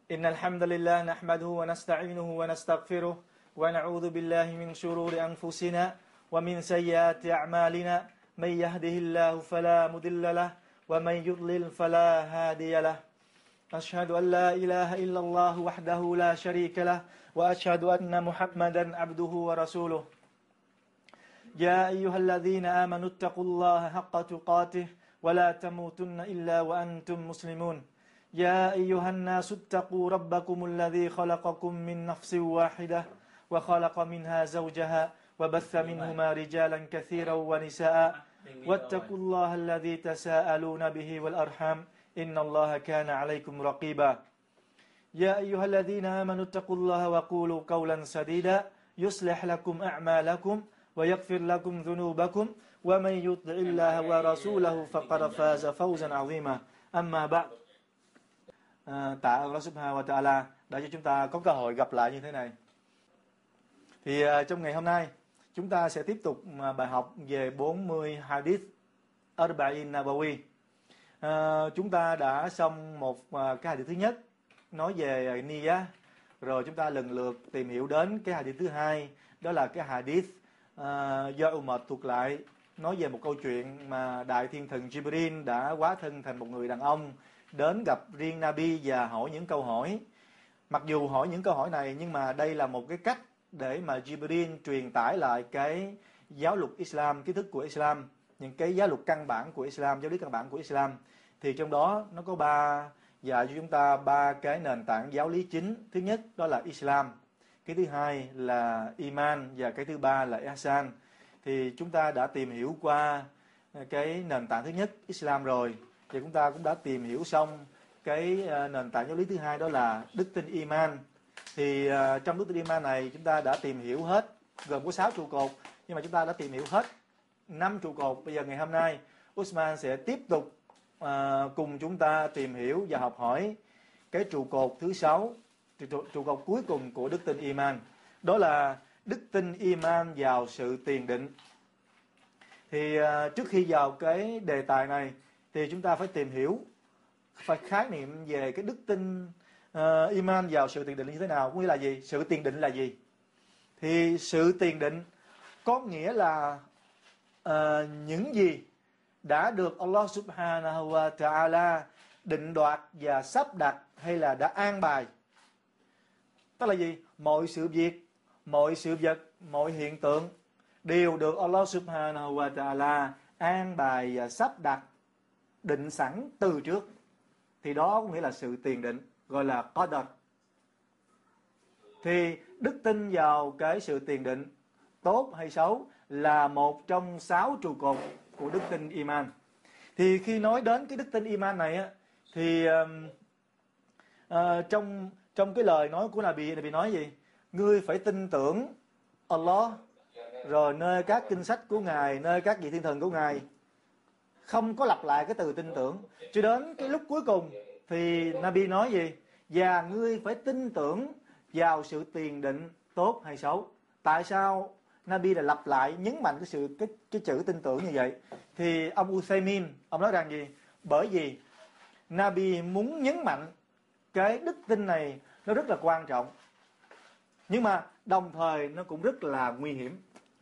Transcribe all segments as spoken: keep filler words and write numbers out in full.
إن الحمد لله نحمده ونستعينه ونستغفره ونعوذ بالله من شرور أنفسنا ومن سيئات أعمالنا من يهده الله فلا مضل له ومن يضلل فلا هادي له أشهد أن لا إله إلا الله وحده لا شريك له وأشهد أن محمدا عبده ورسوله يا أيها الذين آمنوا اتقوا الله حق تقاته ولا تموتن إلا وأنتم مسلمون يا أيها الناس اتقوا ربكم الذي خلقكم من نفس واحدة وخلق منها زوجها وبث منهما رجالا كثيرا ونساء واتقوا الله الذي تساءلون به والأرحام إن الله كان عليكم رقيبا يا أيها الذين آمنوا اتقوا الله وقولوا قولا سديدا يصلح لكم أعمالكم ويغفر لكم ذنوبكم ومن يطع الله ورسوله فقد فاز فوزا عظيما أما بعد. À, tạ Allah Subhanahu wa Ta'ala đã cho chúng ta có cơ hội gặp lại như thế này. Thì à, trong ngày hôm nay chúng ta sẽ tiếp tục à, bài học về bốn mươi hadith Arba'in Nabawi. À, chúng ta đã xong một à, cái hadith thứ nhất nói về Niyah, rồi chúng ta lần lượt tìm hiểu đến cái hadith thứ hai, đó là cái hadith à, do Umar thuộc lại, nói về một câu chuyện mà đại thiên thần Jibril đã hóa thân thành một người đàn ông đến gặp riêng Nabi và hỏi những câu hỏi. Mặc dù hỏi những câu hỏi này nhưng mà đây là một cái cách để mà Jibril truyền tải lại cái giáo luật Islam, kiến thức của Islam, những cái giáo luật căn bản của Islam, giáo lý căn bản của Islam. Thì trong đó nó có ba dạy cho chúng ta ba cái nền tảng giáo lý chính. Thứ nhất đó là Islam, cái thứ hai là Iman và cái thứ ba là Ihsan. Thì chúng ta đã tìm hiểu qua cái nền tảng thứ nhất Islam rồi, thì chúng ta cũng đã tìm hiểu xong cái nền tảng giáo lý thứ hai, đó là đức tin Iman. Thì uh, trong đức tin Iman này chúng ta đã tìm hiểu hết, gồm có sáu trụ cột, nhưng mà chúng ta đã tìm hiểu hết năm trụ cột. Bây giờ ngày hôm nay Usman sẽ tiếp tục uh, cùng chúng ta tìm hiểu và học hỏi cái trụ cột thứ sáu, trụ, trụ cột cuối cùng của đức tin Iman, đó là đức tin Iman vào sự tiền định. Thì uh, trước khi vào cái đề tài này thì chúng ta phải tìm hiểu, phải khái niệm về cái đức tin uh, Iman vào sự tiền định như thế nào, có nghĩa là gì, sự tiền định là gì. Thì sự tiền định có nghĩa là uh, những gì đã được Allah Subhanahu wa Ta'ala định đoạt và sắp đặt hay là đã an bài. Tức là gì? Mọi sự việc, mọi sự vật, mọi hiện tượng đều được Allah Subhanahu wa Ta'ala an bài và sắp đặt, định sẵn từ trước. Thì đó có nghĩa là sự tiền định, gọi là qadar. Thì đức tin vào cái sự tiền định, tốt hay xấu, là một trong sáu trụ cột của đức tin Iman. Thì khi nói đến cái đức tin Iman này á, thì uh, uh, trong trong cái lời nói của Nabi, Nabi nói gì? Ngươi phải tin tưởng Allah, rồi nơi các kinh sách của Ngài, nơi các vị thiên thần của Ngài, không có lặp lại cái từ tin tưởng. Cho đến cái lúc cuối cùng thì Nabi nói gì? Và ngươi phải tin tưởng vào sự tiền định tốt hay xấu. Tại sao Nabi đã lặp lại, nhấn mạnh cái sự cái, cái chữ tin tưởng như vậy? Thì ông Uthaymin, ông nói rằng gì? Bởi vì Nabi muốn nhấn mạnh cái đức tin này nó rất là quan trọng, nhưng mà đồng thời nó cũng rất là nguy hiểm.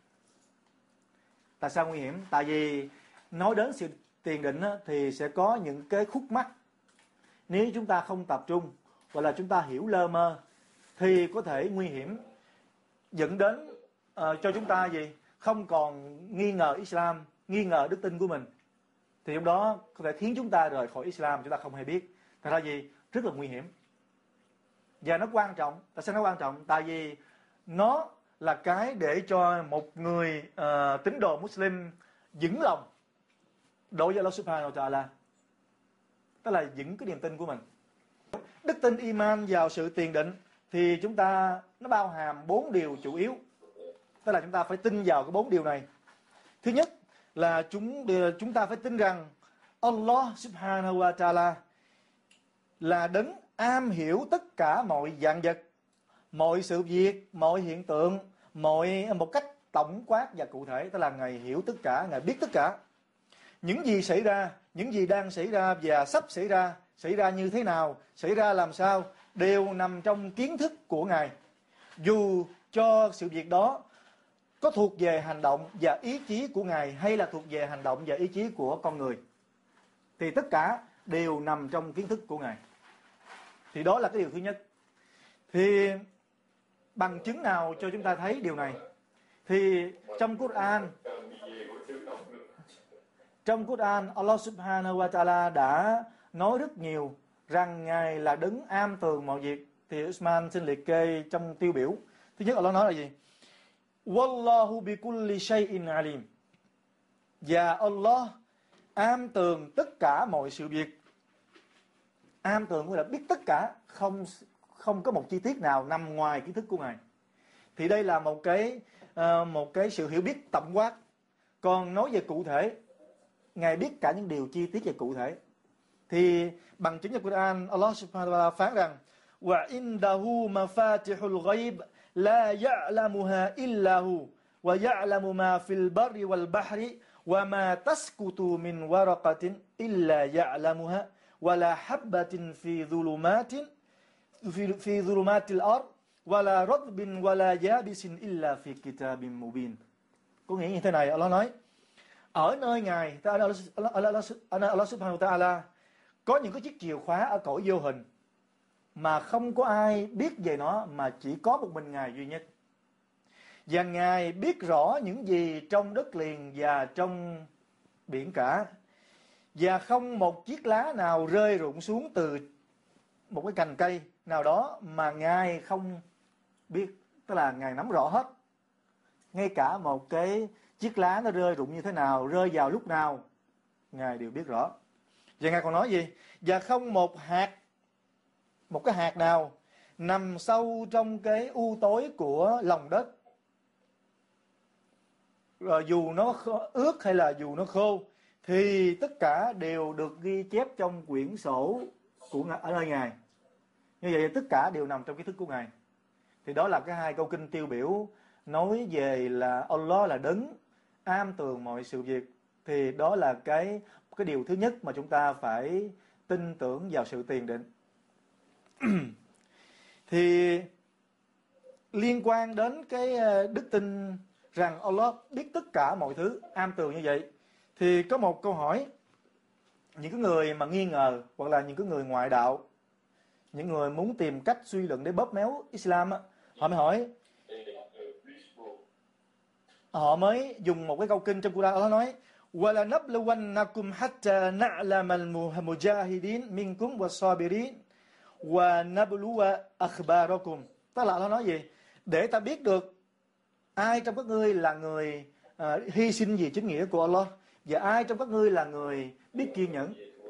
Tại sao nguy hiểm? Tại vì nói đến sự tiền định á, thì sẽ có những cái khúc mắc. Nếu chúng ta không tập trung, hoặc là chúng ta hiểu lơ mơ, thì có thể nguy hiểm, dẫn đến uh, cho chúng ta gì? Không còn nghi ngờ Islam, nghi ngờ đức tin của mình. Thì lúc đó có thể khiến chúng ta rời khỏi Islam, chúng ta không hề biết. Thật ra gì? Rất là nguy hiểm. Và nó quan trọng. Tại sao nó quan trọng? Tại vì nó là cái để cho một người uh, tín đồ Muslim vững lòng đối với Allah Subhanahu wa Ta'ala, tức là vững cái niềm tin của mình. Đức tin Iman vào sự tiền định thì chúng ta, nó bao hàm bốn điều chủ yếu. Tức là chúng ta phải tin vào cái bốn điều này. Thứ nhất là chúng chúng ta phải tin rằng Allah Subhanahu wa Ta'ala là đấng am hiểu tất cả mọi vạn vật, mọi sự việc, mọi hiện tượng, mọi một cách tổng quát và cụ thể. Tức là Ngài hiểu tất cả, Ngài biết tất cả. Những gì xảy ra, những gì đang xảy ra và sắp xảy ra xảy ra như thế nào, xảy ra làm sao, đều nằm trong kiến thức của Ngài. Dù cho sự việc đó có thuộc về hành động và ý chí của Ngài hay là thuộc về hành động và ý chí của con người, thì tất cả đều nằm trong kiến thức của Ngài. Thì đó là cái điều thứ nhất. Thì bằng chứng nào cho chúng ta thấy điều này? Thì trong Quran, trong Quran Allah Subhanahu wa Ta'ala đã nói rất nhiều rằng Ngài là đấng am tường mọi việc. Thì Usman xin liệt kê trong tiêu biểu. Thứ nhất Allah nói là gì? Wallahu bi kulli shay'in alim. Và Allah am tường tất cả mọi sự việc. Am tường nghĩa là biết tất cả, không không có một chi tiết nào nằm ngoài kiến thức của Ngài. Thì đây là một cái uh, một cái sự hiểu biết tổng quát. Còn nói về cụ thể, Ngài biết cả những điều chi tiết về cụ thể. Thì bằng chứng trong Quran, Allah Subhanahu wa Ta'ala phán rằng: "Wa indahu mafatihul ghaib la ya'lamuha illa hu wa ya'lamu ma fil barri wal bahri wa ma tasqutu min waraqatin illa ya'lamuha wa la habbatin fi dhulumatin fi fi dhulumatil ard wa la radbin wa la yabisin illa fi kitabin mubin." Có nghĩa như thế này, Allah nói ở nơi Ngài, Allah, Allah, Allah, Allah Subhanahu wa Ta'ala có những cái chiếc chìa khóa ở cõi vô hình mà không có ai biết về nó, mà chỉ có một mình Ngài duy nhất. Và Ngài biết rõ những gì trong đất liền và trong biển cả. Và không một chiếc lá nào rơi rụng xuống từ một cái cành cây nào đó mà Ngài không biết. Tức là Ngài nắm rõ hết. Ngay cả một cái chiếc lá nó rơi rụng như thế nào, rơi vào lúc nào, Ngài đều biết rõ. Và Ngài còn nói gì? Và không một hạt, một cái hạt nào nằm sâu trong cái u tối của lòng đất, rồi dù nó ướt hay là dù nó khô, thì tất cả đều được ghi chép trong quyển sổ của Ngài, ở nơi Ngài. Như vậy tất cả đều nằm trong kiến thức của Ngài. Thì đó là cái hai câu kinh tiêu biểu nói về là Allah là đấng am tường mọi sự việc. Thì đó là cái cái điều thứ nhất mà chúng ta phải tin tưởng vào sự tiền định. Thì liên quan đến cái đức tin rằng Allah biết tất cả mọi thứ, am tường như vậy, thì có một câu hỏi. Những cái người mà nghi ngờ, hoặc là những cái người ngoại đạo, những người muốn tìm cách suy luận để bóp méo Islam á, họ mới hỏi, họ mới dùng một cái câu kinh trong Quran. Allah nói: "Wala nabluwannakum hatta na'lamal mujahidin minkum was-sabirin wa nabluwa akhbarakum." Tức là Allah nói gì? Để ta biết được ai trong các ngươi là người uh, hy sinh vì chính nghĩa của Allah, và ai trong các ngươi là người biết kiên nhẫn.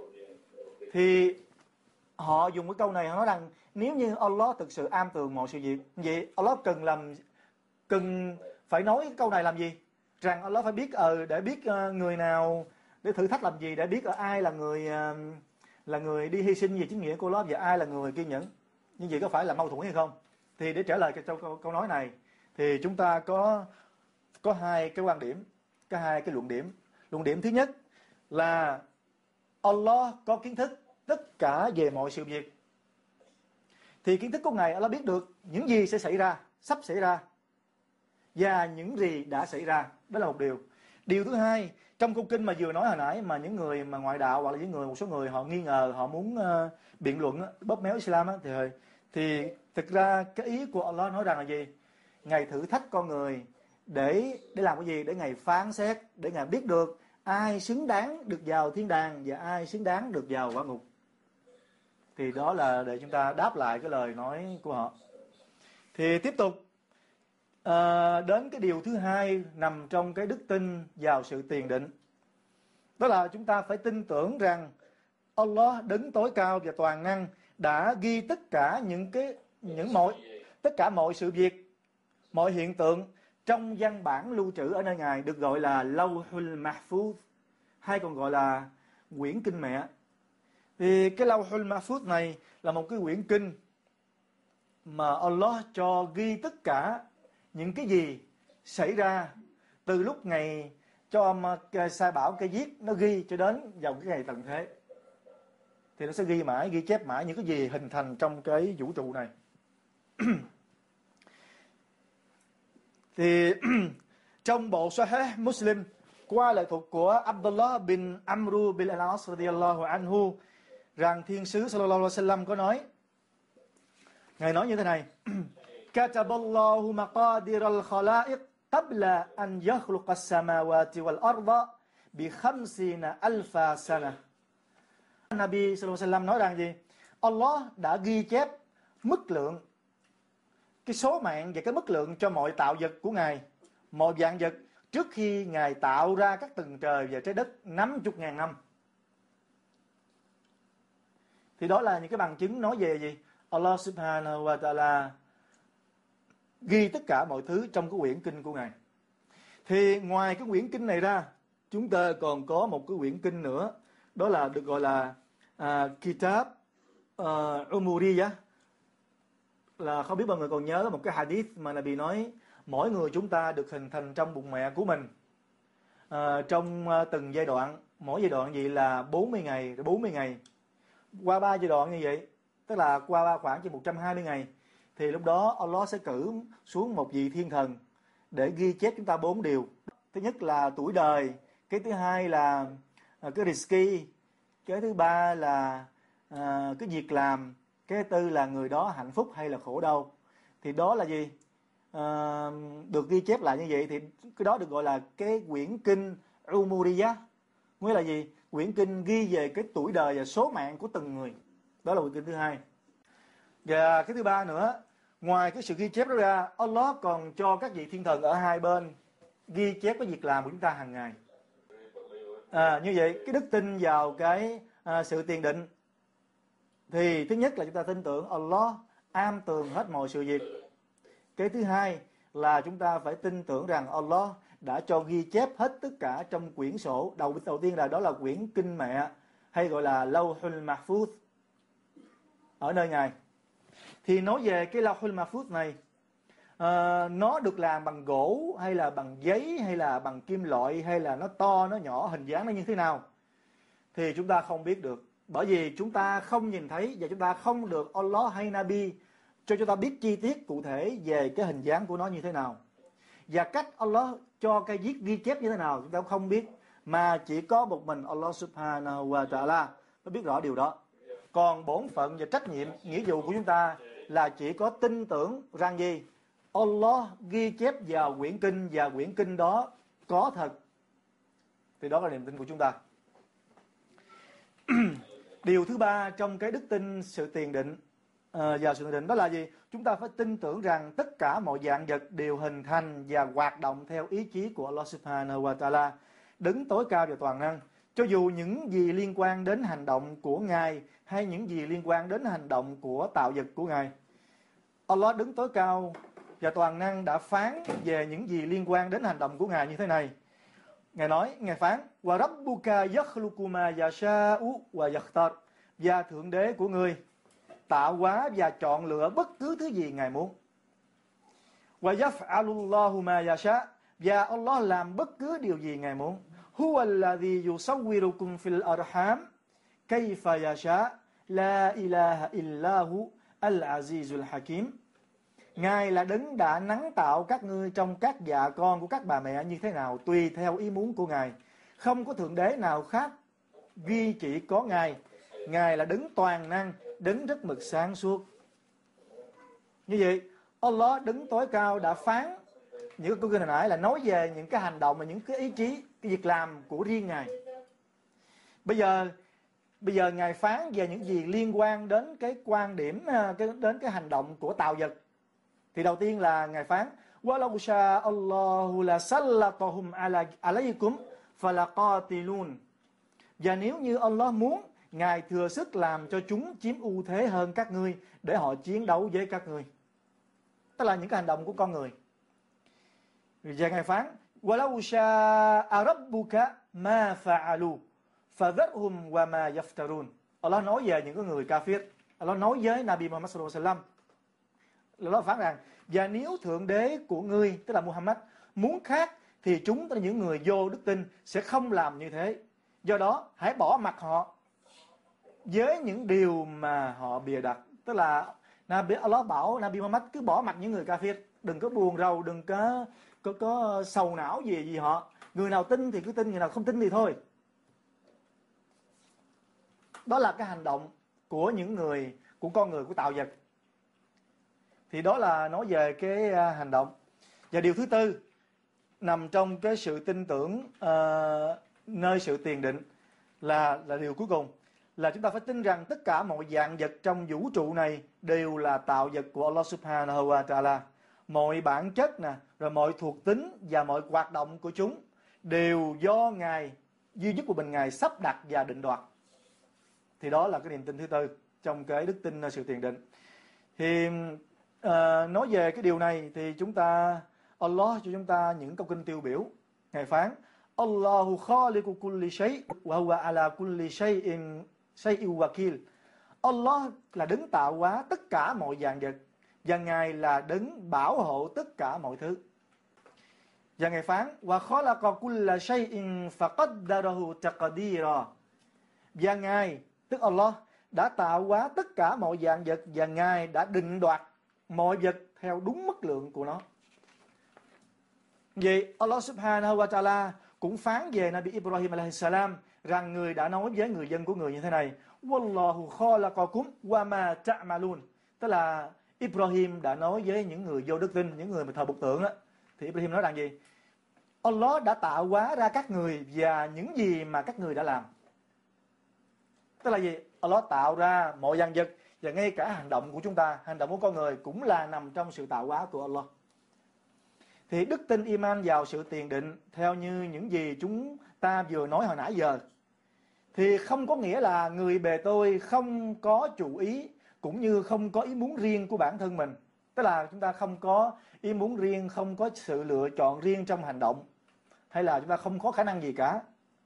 Thì họ dùng cái câu này, họ nói rằng nếu như Allah thực sự am tường mọi sự việc, vậy Allah cần làm cần phải nói cái câu này làm gì? Rằng Allah phải biết ờ để biết uh, người nào để thử thách làm gì, để biết uh, ai là người uh, là người đi hy sinh vì chính nghĩa của Allah và ai là người kiên nhẫn. Như vậy có phải là mâu thuẫn hay không? Thì để trả lời cho câu, câu nói này thì chúng ta có có hai cái quan điểm, có hai cái luận điểm. Luận điểm thứ nhất là Allah có kiến thức tất cả về mọi sự việc. Thì kiến thức của Ngài, Allah biết được những gì sẽ xảy ra, sắp xảy ra, và những gì đã xảy ra. Đó là một điều. Điều thứ hai, trong câu kinh mà vừa nói hồi nãy, mà những người mà ngoại đạo hoặc là những người một số người họ nghi ngờ, họ muốn uh, biện luận, bóp méo Islam á, thì thì thực ra cái ý của Allah nói rằng là gì? Ngài thử thách con người để để làm cái gì? Để Ngài phán xét, để Ngài biết được ai xứng đáng được vào thiên đàng và ai xứng đáng được vào quả ngục. Thì đó là để chúng ta đáp lại cái lời nói của họ. Thì tiếp tục à, đến cái điều thứ hai nằm trong cái đức tin vào sự tiền định. Đó là chúng ta phải tin tưởng rằng Allah đấng tối cao và toàn năng đã ghi tất cả những cái những mọi tất cả mọi sự việc, mọi hiện tượng trong văn bản lưu trữ ở nơi Ngài, được gọi là Lawhul Mahfuz, hay còn gọi là quyển kinh mẹ. Thì cái Lawhul Mahfuz này là một cái quyển kinh mà Allah cho ghi tất cả những cái gì xảy ra từ lúc ngày cho sai bảo cây viết nó ghi cho đến vào cái ngày tận thế. thì nó sẽ ghi mãi, ghi chép mãi những cái gì hình thành trong cái vũ trụ này. Thì trong bộ Sahih Muslim qua lời thuật của Abdullah bin Amru bin al-As radiyallahu anhu rằng Thiên sứ sallallahu alaihi wasallam có nói, Ngài nói như thế này: Kataballahu maqadir al-khalaiq qabla an yakhluqa as-samawati wal-arda bi khamsina alfa sana. Nabi sallallahu alaihi wasallam nói rằng gì? Allah đã ghi chép mức lượng, cái số mạng và cái mức lượng cho mọi tạo vật của Ngài, mọi vạn vật trước khi Ngài tạo ra các tầng trời và trái đất năm mươi ngàn năm. Thì đó là những cái bằng chứng nói về gì? Allah subhanahu wa ta'ala ghi tất cả mọi thứ trong cái quyển kinh của Ngài. Thì ngoài cái quyển kinh này ra, chúng ta còn có một cái quyển kinh nữa, đó là được gọi là à, Kitab uh, Umuriyah. Là không biết bao người còn nhớ một cái hadith mà Nabi nói mỗi người chúng ta được hình thành trong bụng mẹ của mình à, trong uh, từng giai đoạn, mỗi giai đoạn gì là bốn mươi ngày, bốn mươi ngày. Qua ba giai đoạn như vậy, tức là qua ba khoảng chỉ một trăm hai mươi ngày, thì lúc đó Allah sẽ cử xuống một vị thiên thần để ghi chép chúng ta bốn điều. Thứ nhất là tuổi đời, cái thứ hai là uh, cái rizki, cái thứ ba là uh, cái việc làm, cái thứ tư là người đó hạnh phúc hay là khổ đau. Thì đó là gì? À, được ghi chép lại như vậy thì cái đó được gọi là cái quyển kinh Umuriyah. Nghĩa là gì? Quyển kinh ghi về cái tuổi đời và số mạng của từng người. Đó là quyển kinh thứ hai. Và cái thứ ba nữa, ngoài cái sự ghi chép đó ra, Allah còn cho các vị thiên thần ở hai bên ghi chép cái việc làm của chúng ta hàng ngày. À, như vậy cái đức tin vào cái à, sự tiền định, thì thứ nhất là chúng ta tin tưởng Allah am tường hết mọi sự việc. Cái thứ hai là chúng ta phải tin tưởng rằng Allah đã cho ghi chép hết tất cả trong quyển sổ. Đầu đầu tiên là đó là quyển kinh mẹ, hay gọi là Lawhul Mahfuz, ở nơi Ngài. Thì nói về cái Lawhul Mahfuz này, uh, nó được làm bằng gỗ hay là bằng giấy hay là bằng kim loại, hay là nó to, nó nhỏ, hình dáng nó như thế nào, thì chúng ta không biết được. Bởi vì chúng ta không nhìn thấy và chúng ta không được Allah hay Nabi cho chúng ta biết chi tiết cụ thể về cái hình dáng của nó như thế nào. Và cách Allah cho cái viết ghi chép như thế nào chúng ta cũng không biết. Mà chỉ có một mình Allah subhanahu wa ta'ala mới biết rõ điều đó. Còn bổn phận và trách nhiệm, nghĩa vụ của chúng ta là chỉ có tin tưởng rằng gì? Allah ghi chép vào quyển kinh và quyển kinh đó có thật. Thì đó là niềm tin của chúng ta. Điều thứ ba trong cái đức tin sự tiền định uh, và sự tiền định đó là gì? Chúng ta phải tin tưởng rằng tất cả mọi dạng vật đều hình thành và hoạt động theo ý chí của Allah subhanahu wa ta'ala, đứng tối cao và toàn năng. Cho dù những gì liên quan đến hành động của Ngài hay những gì liên quan đến hành động của tạo vật của Ngài, Allah đứng tối cao và toàn năng đã phán về những gì liên quan đến hành động của Ngài như thế này. Ngài nói, Ngài phán: "Wa rabbuka yakhluqu ma yasha'u wa yakhtar." Và Thượng Đế của ngươi tạo hóa và chọn lựa bất cứ thứ gì Ngài muốn. "Wa yaf'alu Allahu ma yasha." Và Allah làm bất cứ điều gì Ngài muốn. "Huwa alladhi yusawwirukum fil arham kayfa yasha, la ilaha illahu al-azizul hakim." Ngài là đấng đã nắng tạo các ngươi trong các dạ con của các bà mẹ như thế nào, tùy theo ý muốn của Ngài. Không có thượng đế nào khác, duy chỉ có Ngài. Ngài là đấng toàn năng, đấng rất mực sáng suốt. Như vậy, Allah đấng tối cao đã phán những câu kinh hồi nãy là nói về những cái hành động và những cái ý chí, cái việc làm của riêng Ngài. Bây giờ bây giờ Ngài phán về những gì liên quan đến cái quan điểm, cái, đến cái hành động của tạo vật. Thì đầu tiên là Ngài phán: "Walau sha Allahu la sallatahum ala alaykum falaqatilun." Và nếu như Allah muốn, Ngài thừa sức làm cho chúng chiếm ưu thế hơn các ngươi để họ chiến đấu với các ngươi. Tức là những cái hành động của con người. Và Ngài phán: "Walau sha rabbuka ma fa'alu fadharhum wa ma yaftarun." Allah nói về những cái người kafir. Allah nói với Nabi Muhammad sallallahu alaihi wasallam. Allah phán rằng: "Và nếu Thượng Đế của ngươi, tức là Muhammad, muốn khác thì chúng, tức là những người vô đức tin, sẽ không làm như thế. Do đó hãy bỏ mặc họ." với những điều mà họ bịa đặt. Tức là Nabi Allah bảo Nabi Muhammad cứ bỏ mặc những người kafir, đừng có buồn rầu, đừng có có, có sầu não gì gì họ. Người nào tin thì cứ tin, người nào không tin thì thôi. Đó là cái hành động của những người, của con người, của tạo vật. Thì đó là nói về cái hành động. Và điều thứ tư nằm trong cái sự tin tưởng uh, nơi sự tiền định là là điều cuối cùng, là chúng ta phải tin rằng tất cả mọi dạng vật trong vũ trụ này đều là tạo vật của Allah Subhanahu wa Ta'ala. Mọi bản chất nè, rồi mọi thuộc tính và mọi hoạt động của chúng đều do Ngài, duy nhất của mình, Ngài sắp đặt và định đoạt. Thì đó là cái niềm tin thứ tư trong cái đức tin sự tiền định. Thì uh, nói về cái điều này thì chúng ta, Allah cho chúng ta những câu kinh tiêu biểu. Ngài phán: Allahu khaliqu kulli shay wa huwa ala kulli shay'in shay'in wakil. Allah là đấng tạo hóa tất cả mọi dạng vật, và Ngài là đấng bảo hộ tất cả mọi thứ. Và Ngài phán: Wa khalaqa kulla shay'in faqaddarahu taqdira. Và Ngài, tức Allah, đã tạo hóa tất cả mọi dạng vật, và Ngài đã định đoạt mọi vật theo đúng mức lượng của nó. Vậy Allah Subhanahu wa Ta'ala cũng phán về Nabi Ibrahim alayhi salam rằng người đã nói với người dân của người như thế này: Wallahu khalaqakum wa ma ta'malun. Tức là Ibrahim đã nói với những người vô đức tin, những người mà thờ bục tượng đó, thì Ibrahim nói rằng gì? Allah đã tạo hóa ra các người và những gì mà các người đã làm. Tức là gì? Allah tạo ra mọi dạng vật, và ngay cả hành động của chúng ta, hành động của con người cũng là nằm trong sự tạo hóa của Allah. Thì đức tin iman vào sự tiền định theo như những gì chúng ta vừa nói hồi nãy giờ, thì không có nghĩa là người bề tôi không có chủ ý, cũng như không có ý muốn riêng của bản thân mình. Tức là chúng ta không có ý muốn riêng, không có sự lựa chọn riêng trong hành động, hay là chúng ta không có khả năng gì cả,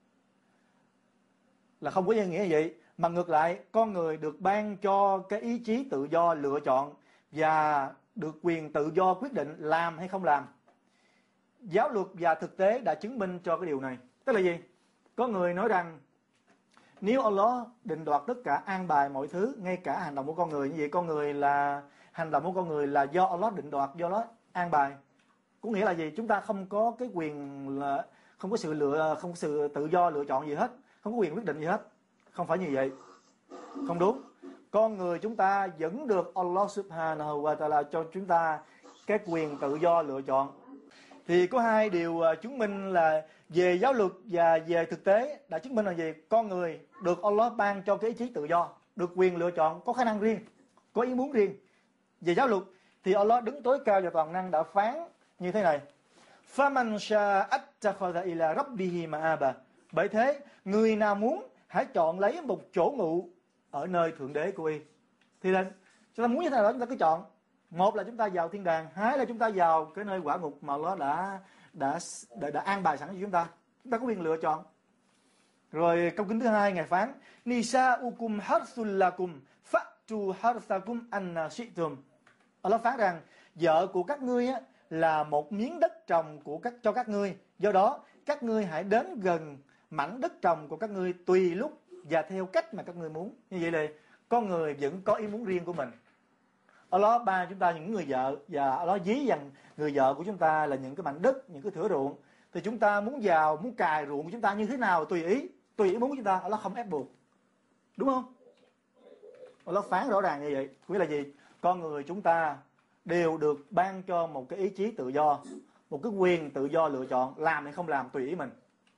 là không có ý nghĩa vậy. Mà ngược lại, con người được ban cho cái ý chí tự do lựa chọn và được quyền tự do quyết định làm hay không làm. Giáo luật và thực tế đã chứng minh cho cái điều này. Tức là gì? Có người nói rằng nếu Allah định đoạt tất cả, an bài mọi thứ, ngay cả hành động của con người, như vậy con người là hành động của con người là do Allah định đoạt, do Allah an bài. Có nghĩa là gì? Chúng ta không có cái quyền là không có sự lựa, không có sự tự do lựa chọn gì hết, không có quyền quyết định gì hết. Không phải như vậy. Không đúng. Con người chúng ta vẫn được Allah Subhanahu wa Ta'ala cho chúng ta cái quyền tự do lựa chọn. Thì có hai điều chứng minh là về giáo luật và về thực tế đã chứng minh là gì? Con người được Allah ban cho cái ý chí tự do, được quyền lựa chọn, có khả năng riêng, có ý muốn riêng. Về giáo luật thì Allah đứng tối cao và toàn năng đã phán như thế này: فَمَنْ شَاءَ اتَّخَذَ إِلَى رَبِّهِ مَآبًا. Bởi thế, người nào muốn hãy chọn lấy một chỗ ngụ ở nơi thượng đế của y. Thì là chúng ta muốn như thế nào đó chúng ta cứ chọn. Một là chúng ta vào thiên đàng, hai là chúng ta vào cái nơi quả ngục mà Allah đã đã đã, đã an bài sẵn cho chúng ta. Chúng ta có quyền lựa chọn. Rồi câu kinh thứ hai Ngài phán: Nisa'ukum harthul lakum fa'tu harthakum anna shi'tum. Allah phán rằng vợ của các ngươi á, là một miếng đất trồng của các cho các ngươi. Do đó các ngươi hãy đến gần mảnh đất trồng của các ngươi tùy lúc và theo cách mà các ngươi muốn. Như vậy là con người vẫn có ý muốn riêng của mình. Allah ban chúng ta những người vợ, và Allah dí rằng người vợ của chúng ta là những cái mảnh đất, những cái thửa ruộng. Thì chúng ta muốn vào, muốn cài ruộng của chúng ta như thế nào tùy ý, tùy ý muốn của chúng ta. Allah không ép buộc, đúng không? Allah phán rõ ràng như vậy. Nghĩa là gì? Con người chúng ta đều được ban cho một cái ý chí tự do, một cái quyền tự do lựa chọn, làm hay không làm tùy ý mình.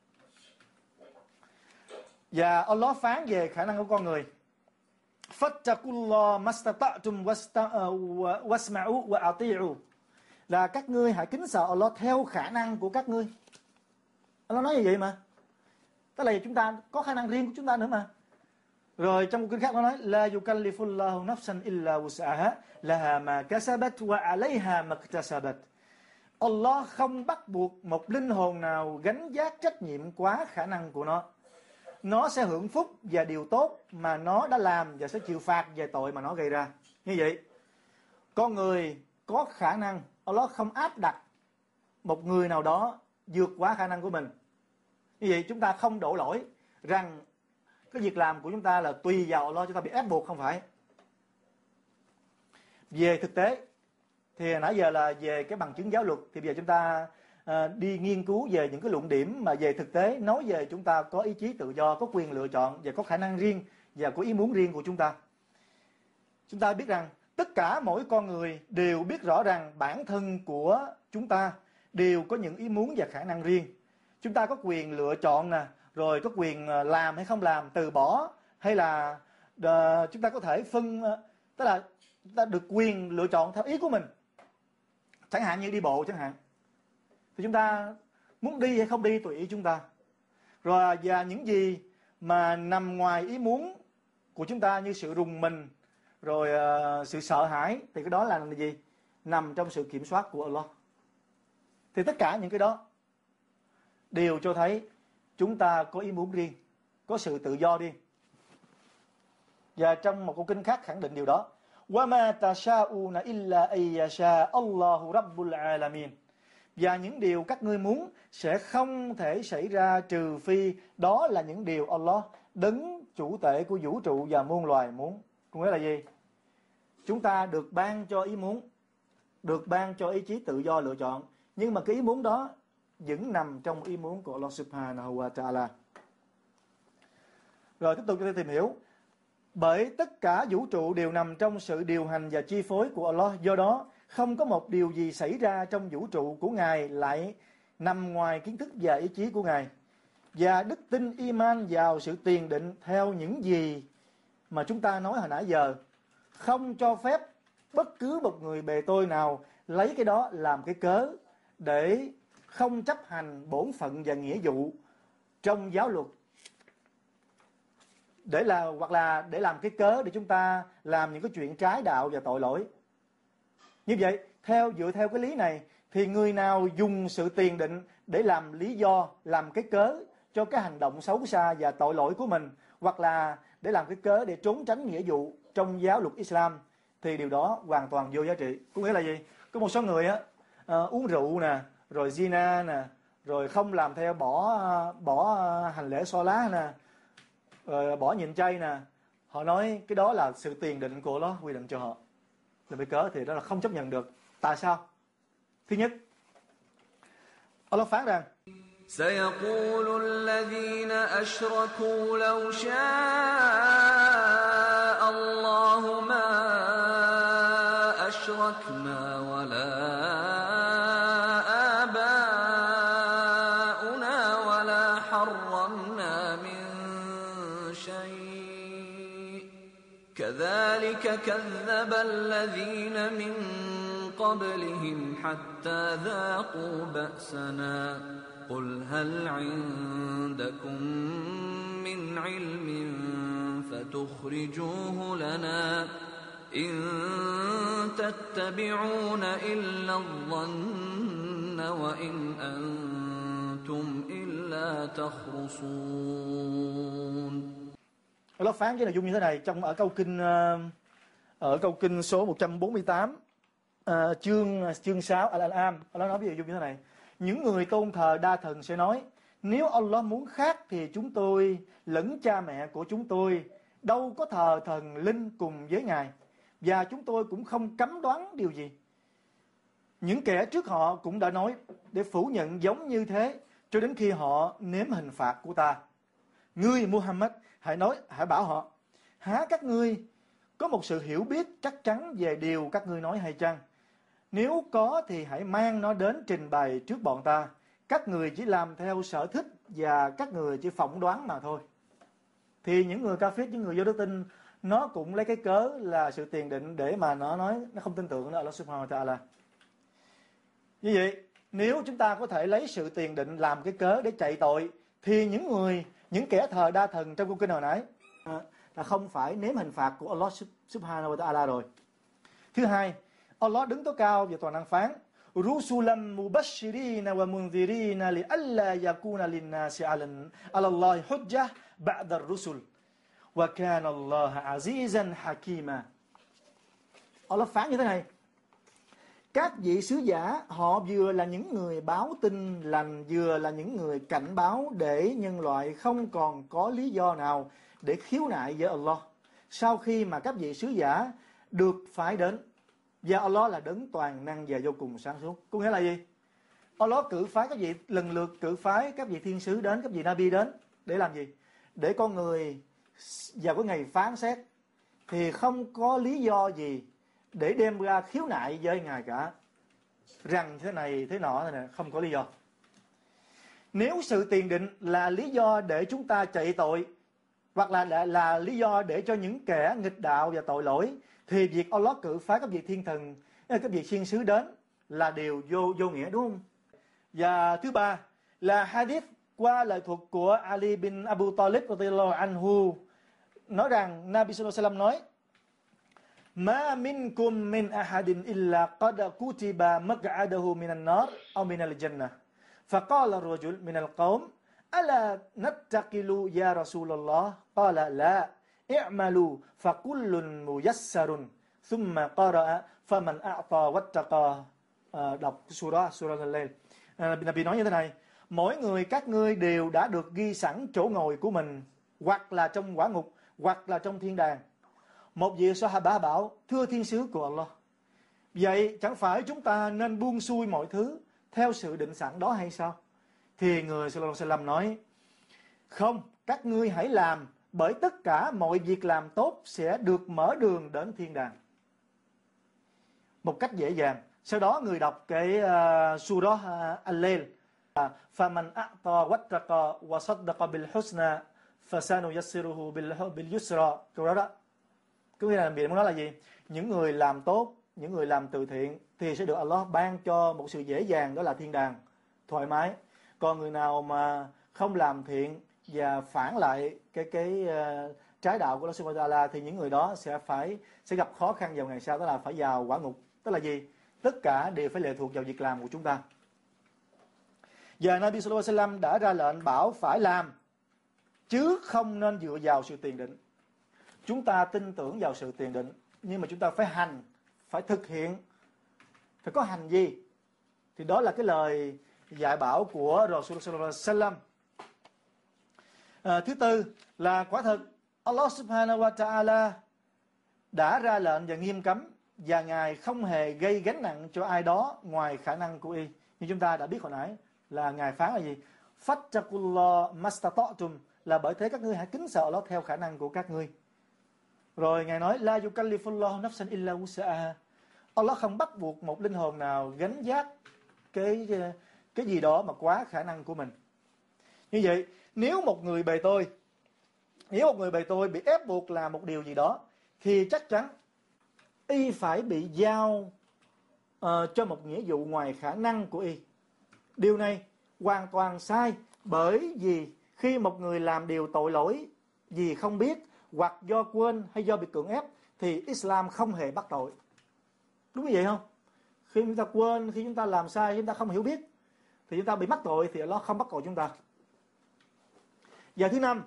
Và Allah phán về khả năng của con người: Fattakullah mastata'tum wasma'u wa ati'u. Là các ngươi hãy kính sợ Allah theo khả năng của các ngươi. Allah nói như vậy mà. Tức là chúng ta có khả năng riêng của chúng ta nữa mà. Rồi trong một kinh khác nó nói: La yukallifullahu nafsan illa wus'aha laha ma kasabat wa 'alayha maktasabat. Allah không bắt buộc một linh hồn nào gánh vác trách nhiệm quá khả năng của nó. Nó sẽ hưởng phúc và điều tốt mà nó đã làm, và sẽ chịu phạt về tội mà nó gây ra. Như vậy, con người có khả năng, Allah không áp đặt một người nào đó vượt quá khả năng của mình. Như vậy chúng ta không đổ lỗi rằng Cái việc làm của chúng ta là tùy vào Allah, chúng ta bị ép buộc không phải. Về thực tế thì nãy giờ là về cái bằng chứng giáo luật, thì bây giờ chúng ta à, đi nghiên cứu về những cái luận điểm mà về thực tế nói về chúng ta có ý chí tự do, có quyền lựa chọn và có khả năng riêng và có ý muốn riêng của chúng ta. Chúng ta biết rằng tất cả mỗi con người đều biết rõ rằng bản thân của chúng ta đều có những ý muốn và khả năng riêng. Chúng ta có quyền lựa chọn nè, rồi có quyền làm hay không làm, từ bỏ hay là uh, chúng ta có thể phân, uh, tức là chúng ta được quyền lựa chọn theo ý của mình. Chẳng hạn như đi bộ chẳng hạn, thì chúng ta muốn đi hay không đi tùy ý chúng ta. Rồi và những gì mà nằm ngoài ý muốn của chúng ta như sự rùng mình, rồi uh, sự sợ hãi, thì cái đó là gì? Nằm trong sự kiểm soát của Allah. Thì tất cả những cái đó đều cho thấy chúng ta có ý muốn riêng, có sự tự do riêng. Và trong một câu kinh khác khẳng định điều đó: وَمَا تَشَاءُونَ إِلَّا أَن يَشَاءَ اللَّهُ رَبُّ الْعَالَمِينَ. Và những điều các ngươi muốn sẽ không thể xảy ra trừ phi đó là những điều Allah, đấng chủ tể của vũ trụ và muôn loài muốn. Có nghĩa là gì? Chúng ta được ban cho ý muốn, được ban cho ý chí tự do lựa chọn, nhưng mà cái ý muốn đó vẫn nằm trong ý muốn của Allah Subhanahu wa Ta'ala. Rồi tiếp tục chúng ta tìm hiểu. Bởi tất cả vũ trụ đều nằm trong sự điều hành và chi phối của Allah, do đó không có một điều gì xảy ra trong vũ trụ của Ngài lại nằm ngoài kiến thức và ý chí của Ngài. Và đức tin iman vào sự tiền định theo những gì mà chúng ta nói hồi nãy giờ, không cho phép bất cứ một người bề tôi nào lấy cái đó làm cái cớ để không chấp hành bổn phận và nghĩa vụ trong giáo luật, để là hoặc là để làm cái cớ để chúng ta làm những cái chuyện trái đạo và tội lỗi. Như vậy, theo dựa theo cái lý này thì người nào dùng sự tiền định để làm lý do, làm cái cớ cho cái hành động xấu xa và tội lỗi của mình, hoặc là để làm cái cớ để trốn tránh nghĩa vụ trong giáo luật Islam, thì điều đó hoàn toàn vô giá trị. Có nghĩa là gì? Có một số người á uh, uống rượu nè, rồi zina nè, rồi không làm theo bỏ bỏ hành lễ so lá nè, rồi bỏ nhịn chay nè. Họ nói cái đó là sự tiền định của nó quy định cho họ, là cái cớ, thì đó là không chấp nhận được. Tại sao? Thứ nhất, Allah phán rằng: سيقول الذين أشركوا لو شاء الله ما أشركنا ولا آباؤنا ولا حرمنا من شيء كذلك كذب الذين من قبلهم حتى ذاقوا بأسنا قل هل عندكم من علم فتخرجوه لنا إن تتبعون إلا الظن وإن أنتم إلا تخرصون. Allah phán cái nội dung như thế này trong ở câu kinh ở câu kinh số một trăm bốn mươi tám, uh, chương chương sáu Al-An'am. Allah nói ví dụ như thế này: những người tôn thờ đa thần sẽ nói, nếu Allah muốn khác thì chúng tôi lẫn cha mẹ của chúng tôi đâu có thờ thần linh cùng với Ngài, và chúng tôi cũng không cấm đoán điều gì. Những kẻ trước họ cũng đã nói để phủ nhận giống như thế cho đến khi họ nếm hình phạt của ta. Ngươi Muhammad hãy nói, hãy bảo họ: há các ngươi có một sự hiểu biết chắc chắn về điều các ngươi nói hay chăng? Nếu có thì hãy mang nó đến trình bày trước bọn ta. Các người chỉ làm theo sở thích và các người chỉ phỏng đoán mà thôi. Thì những người Kafir, những người vô đức tin, nó cũng lấy cái cớ là sự tiền định để mà nó nói nó không tin tưởng nữa Allah Subhanahu wa Ta'ala. Như vậy, nếu chúng ta có thể lấy sự tiền định làm cái cớ để chạy tội, thì những người, những kẻ thờ đa thần trong câu kinh hồi nãy à, là không phải nếm hình phạt của Allah Subhanahu wa Ta'ala rồi. Thứ hai, Allah đứng tối cao và toàn năng phán: Rusulam mubashirina wa munzirina li alla yakuna linnasi 'ala Allahi hujjah ba'da ar-rusul wa kana Allah azizan hakima. Allah phán như thế này: Các vị sứ giả họ vừa là những người báo tin lành, vừa là những người cảnh báo để nhân loại không còn có lý do nào để khiếu nại với Allah sau khi mà các vị sứ giả được phái đến. Và Allah là đấng toàn năng và vô cùng sáng suốt. Có nghĩa là gì? Allah cử phái các vị, lần lượt cử phái các vị thiên sứ đến, các vị Nabi đến để làm gì? Để con người vào cái ngày phán xét thì không có lý do gì để đem ra khiếu nại với Ngài cả, rằng thế này thế nọ thế này, không có lý do. Nếu sự tiền định là lý do để chúng ta chạy tội, hoặc là, là là lý do để cho những kẻ nghịch đạo và tội lỗi, thì việc Allah cử phái các vị thiên thần, các vị thiên sứ đến là điều vô vô nghĩa, đúng không? Và thứ ba là hadith qua lời thuật của Ali bin Abu Talib radhiyallahu anhu nói rằng Nabi sallallahu alaihi wasallam nói: "Ma minkum min ahadin illa qad kutiba maq'adahu minan nar aw minal jannah." Faqala ar-rajul minal qawm: "Ala nattaqilu ya Rasulullah?" Qala: "La, i'malu fa kullun muyassarun." Thumma qara'a faman a'ta wattaqa. Đọc surah surah Al-Layl. Nabi nói như thế này: mỗi người các ngươi đều đã được ghi sẵn chỗ ngồi của mình, hoặc là trong quả ngục, hoặc là trong thiên đàng. Một vị Sahaba bảo: thưa thiên sứ của Allah, vậy chẳng phải chúng ta nên buông xuôi mọi thứ theo sự định sẵn đó hay sao? Thì người sallallahu alaihi wasallam nói: không, các ngươi hãy làm, bởi tất cả mọi việc làm tốt sẽ được mở đường đến thiên đàng một cách dễ dàng. Sau đó người đọc cái uh, surah uh, Al-Layl: "Faman a'ta wattaqa wa saddaqa bil husna fasanuyassiruhu bil bil yusra." Câu đó đó. Có nghĩa là việc muốn nói là gì? Những người làm tốt, những người làm từ thiện thì sẽ được Allah ban cho một sự dễ dàng, đó là thiên đàng thoải mái. Còn người nào mà không làm thiện và phản lại cái cái uh, trái đạo của Allah Subhanahu wa Ta'ala thì những người đó sẽ phải sẽ gặp khó khăn vào ngày sau, đó là phải vào quả ngục. Tức là gì? Tất cả đều phải lệ thuộc vào việc làm của chúng ta. Và Nabi sallallahu alaihi wasallam đã ra lệnh bảo phải làm, chứ không nên dựa vào sự tiền định. Chúng ta tin tưởng vào sự tiền định, nhưng mà chúng ta phải hành, phải thực hiện. Phải có hành gì? Thì đó là cái lời dạy bảo của Rasulullah sallallahu alaihi wasallam. À, thứ tư là quả thực Allah subhanahu wa ta'ala đã ra lệnh và nghiêm cấm, và Ngài không hề gây gánh nặng cho ai đó ngoài khả năng của y. Như chúng ta đã biết hồi nãy là Ngài phán là gì? Fattakullah mastata'tum, là bởi thế các ngươi hãy kính sợ Allah theo khả năng của các ngươi. Rồi Ngài nói: La yukallifullahu nafsan illa wus'aha. Allah không bắt buộc một linh hồn nào gánh vác cái cái gì đó mà quá khả năng của mình. Như vậy, nếu một người bề tôi, nếu một người bề tôi bị ép buộc làm một điều gì đó, thì chắc chắn y phải bị giao uh, cho một nghĩa vụ ngoài khả năng của y. Điều này hoàn toàn sai, bởi vì khi một người làm điều tội lỗi gì không biết, hoặc do quên hay do bị cưỡng ép, thì Islam không hề bắt tội. Đúng như vậy không? Khi chúng ta quên, khi chúng ta làm sai, chúng ta không hiểu biết, thì chúng ta bị mắc tội, thì Allah không bắt tội chúng ta. Và thứ năm,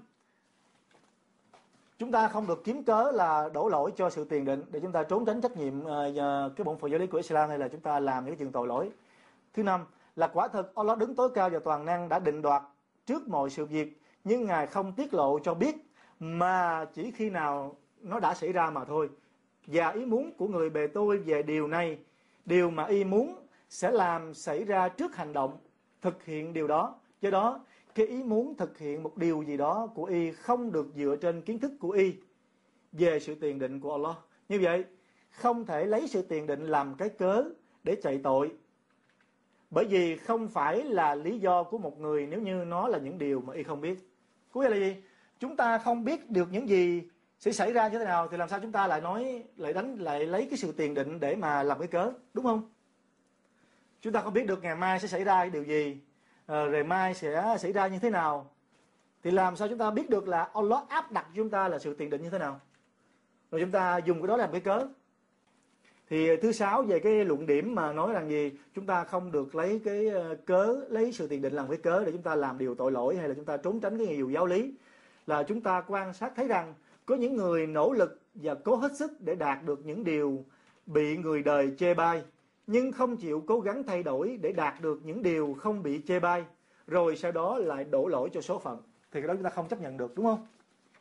chúng ta không được kiếm cớ là đổ lỗi cho sự tiền định để chúng ta trốn tránh trách nhiệm uh, cái bổn phận giáo lý của Islam, hay là chúng ta làm những cái chuyện tội lỗi. Thứ năm là quả thực Allah đứng tối cao và toàn năng đã định đoạt trước mọi sự việc, nhưng Ngài không tiết lộ cho biết, mà chỉ khi nào nó đã xảy ra mà thôi. Và ý muốn của người bề tôi về điều này, điều mà y muốn sẽ làm xảy ra trước hành động thực hiện điều đó. Do đó, cái ý muốn thực hiện một điều gì đó của y không được dựa trên kiến thức của y về sự tiền định của Allah. Như vậy, không thể lấy sự tiền định làm cái cớ để chạy tội, bởi vì không phải là lý do của một người nếu như nó là những điều mà y không biết. Có nghĩa là gì? Chúng ta không biết được những gì sẽ xảy ra như thế nào, thì làm sao chúng ta lại nói, lại đánh, lại lấy cái sự tiền định để mà làm cái cớ, đúng không? Chúng ta không biết được ngày mai sẽ xảy ra điều gì, à, rồi mai sẽ xảy ra như thế nào, thì làm sao chúng ta biết được là Allah áp đặt chúng ta là sự tiền định như thế nào, rồi chúng ta dùng cái đó làm cái cớ. Thì thứ sáu, về cái luận điểm mà nói rằng gì, chúng ta không được lấy cái cớ, lấy sự tiền định làm cái cớ để chúng ta làm điều tội lỗi, hay là chúng ta trốn tránh cái nghĩa vụ giáo lý, là chúng ta quan sát thấy rằng có những người nỗ lực và cố hết sức để đạt được những điều bị người đời chê bai, nhưng không chịu cố gắng thay đổi để đạt được những điều không bị chê bai, rồi sau đó lại đổ lỗi cho số phận, thì cái đó chúng ta không chấp nhận được, đúng không?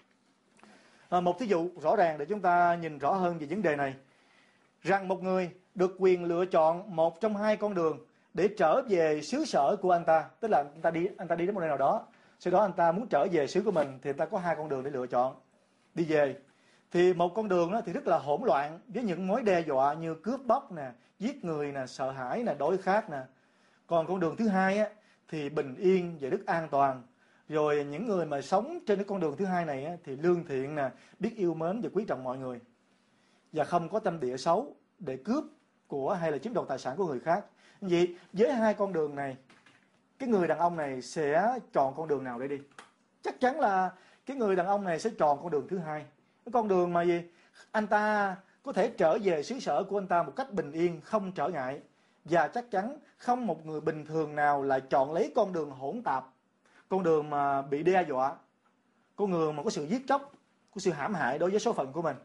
À, một thí dụ rõ ràng để chúng ta nhìn rõ hơn về vấn đề này, rằng một người được quyền lựa chọn một trong hai con đường để trở về xứ sở của anh ta, tức là anh ta đi anh ta đi đến một nơi nào đó, sau đó anh ta muốn trở về xứ của mình, thì anh ta có hai con đường để lựa chọn đi về. Thì một con đường đó thì rất là hỗn loạn với những mối đe dọa như cướp bóc nè, giết người nè, sợ hãi nè, đói khát nè. Còn con đường thứ hai á thì bình yên và rất an toàn. Rồi những người mà sống trên cái con đường thứ hai này á, thì lương thiện nè, biết yêu mến và quý trọng mọi người, và không có tâm địa xấu để cướp của hay là chiếm đoạt tài sản của người khác. Vậy với hai con đường này, cái người đàn ông này sẽ chọn con đường nào để đi? Chắc chắn là cái người đàn ông này sẽ chọn con đường thứ hai. Cái con đường mà gì? Anh ta có thể trở về xứ sở của anh ta một cách bình yên, không trở ngại. Và chắc chắn không một người bình thường nào lại chọn lấy con đường hỗn tạp, con đường mà bị đe dọa, con đường mà có sự giết chóc, có sự hãm hại đối với số phận của mình.